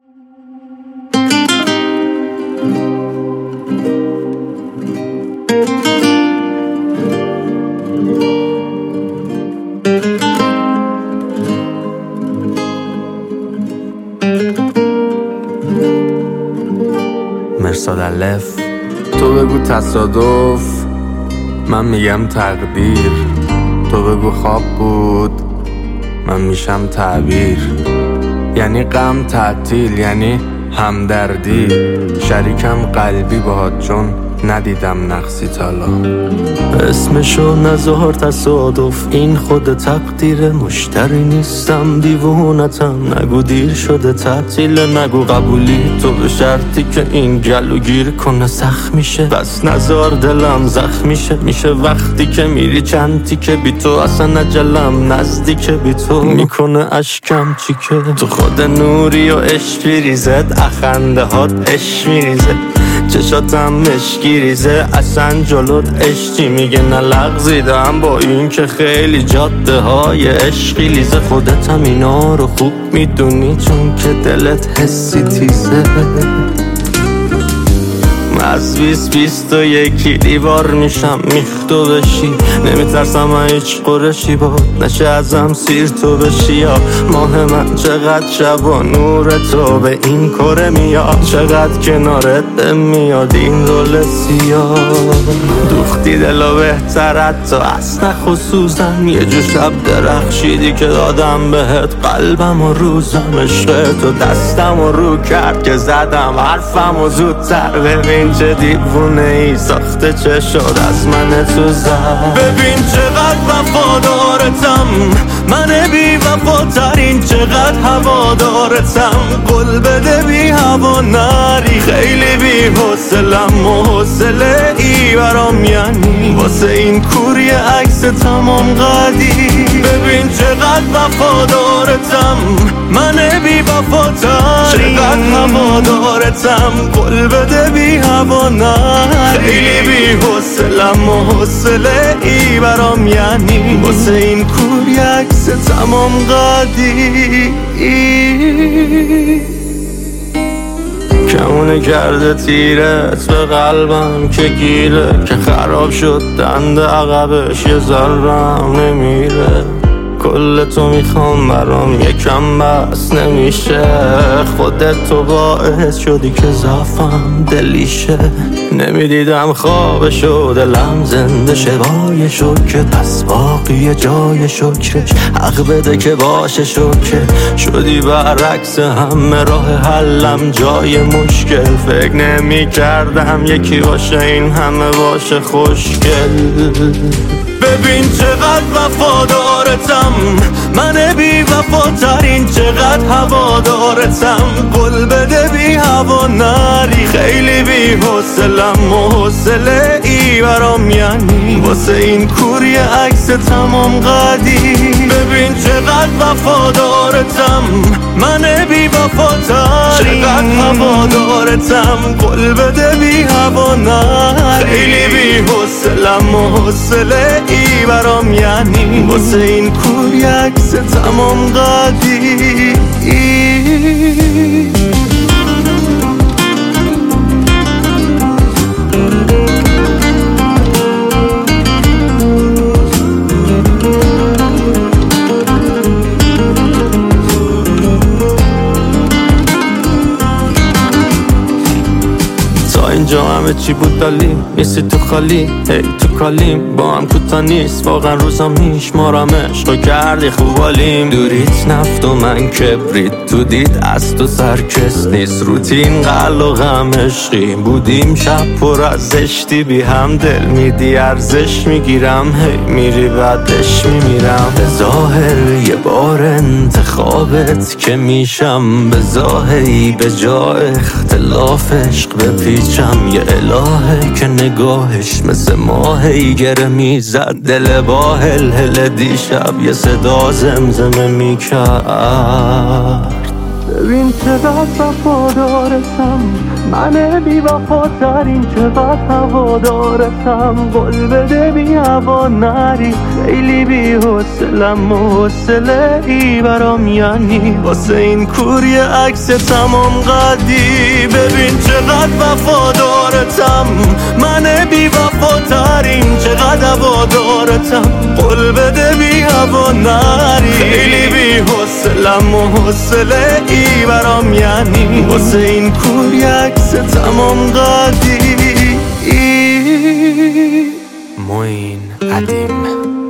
مرصاد الف. تو بگو تصادف، من میگم تقدیر. تو بگو خواب بود، من میشم تعبیر. یعنی غم تعطیل، یعنی همدردی. شریکم قلبی باهات چون ندیدم نقصی تالا. اسمشو نذار تصادف، این خود تقدیر. مشتری نیستم دیوونتم، نگو دیر شده تعطیل. نگو قبولی تو به شرطی که این گلو گیر کنه سخت میشه. بس نذار دلم زخم میشه وقتی که میری چندی که بی تو اصلا اجلم نزدیک بی تو میکنه اشکم چیکه. تو خود نوری و عشق ریزد، اخنده هات عشق میریزه. چشاتم مشکی ریزه، اصلا جلوت عشقی میگه نه لغزیدم. با این که خیلی جاده های عشقی لیزه. خودت هم اینا رو خوب میدونی چون که دلت حسی تیزه. از 21 دیوار میشم میختو بشی. نمیترسم هیچ قرشی باد نشه ازم سیر تو بشی. یا ماه من چقدر شب و نور تو به این کره میاد. چقدر کنارت میاد این رول سیاه. دوختی دلو بهترت تو از نخ و سوزن. یه جو شب درخشیدی که دادم بهت قلبم و روزم. عشق تو دستم و رو کرد که زدم حرفم و زودتر. ببین چه دیوونه ای ساخته چه شد از من تو زد. ببین چقدر وفادارتم، من بی وفاترین. چقدر هوادارتم، قول بده بی هوا نری. خیلی بی حوصلم و حوصله ای برام یعنی واسه این کوری عکس تمام قدی. ببین چقدر وفادارتم، من بی وفاترین. چقدر هوادارتم، قول بده بی هوا نری. خیلی بی حوصلم و حوصله ای برام یعنی واسه این کوری عکس تمام قدی. کمونه کرده تیرت به قلبم که گیره. که خراب شد دنده عقبش یه ذرم نمیره. کل تو میخوام برام یکم بس نمیشه. خودت تو باعث شدی که ضعفم دلیشه. نمیدیدم خوابشو دلم زنده شه. وای شکر پس باقی جای شکرش. حق بده که باشه شکر. شدی برعکس همه راه حلم جای مشکل. فکر نمی کردم یکی باشه این همه باشه خوشگل. ببین چقدر وفادارتم، من بی وفاترین. چقدر هوادارتم، قول بده بی هوا نری. خیلی بی حوصلم و حوصله ای برام یعنی واسه این کوری عکس تمام قدی. ببین چقدر وفادارتم، من بی وفاترین. چقدر هوادارتم، قول بده بی هوا نری. خیلی بی حوصلم و حوصله ای برام یعنی واسه این کوری عکس تمام قدی. اینجا همه چی بود دالی، نیستی تو خالی. هی تو کالیم با هم کوتا نیست. واقعا روزا میشمارم عشقو کردی خوبالیم. دوریت نفت و من کبریت تو دید از تو سرکس نیست. روتین قل و غم عشقی بودیم شب پر از زشتی. بی هم دل میدی ارزش میگیرم. هی میری بعدش میمیرم. به ظاهر یه بار انتخابت که میشم. به ظاهری به جا اختلاف عشق بپیچم. یه الهه که نگاهش مثل ماهی گره میزد. دل با هل دیشب یه صدا زمزمه میکرد. ببین چقدر وفادارتم، من بی وفاترین چقدر هوادارتم. قول بده بی هوا نری، خیلی بی حوصلم و حوصله ای برام یعنی واسه این کوری عکس تمام قدی. ببین چقدر وفادارتم، من بی وفاترین چقدر هوادارتم. قول بده بی هوا نری، خیلی بی حوصلم و حوصله ای برام یعنی واسه این کوری عکس تمام قدی. معین قدیم